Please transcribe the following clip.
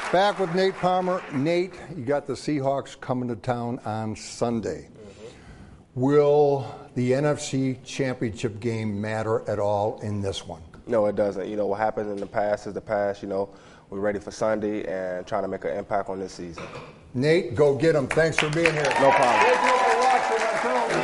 Back with Nate Palmer. Nate, you got the Seahawks coming to town on Sunday. Will the NFC Championship game matter at all in this one? No, it doesn't. You know, what happens in the past is the past. You know, we're ready for Sunday and trying to make an impact on this season. Nate, go get them. Thanks for being here. No problem.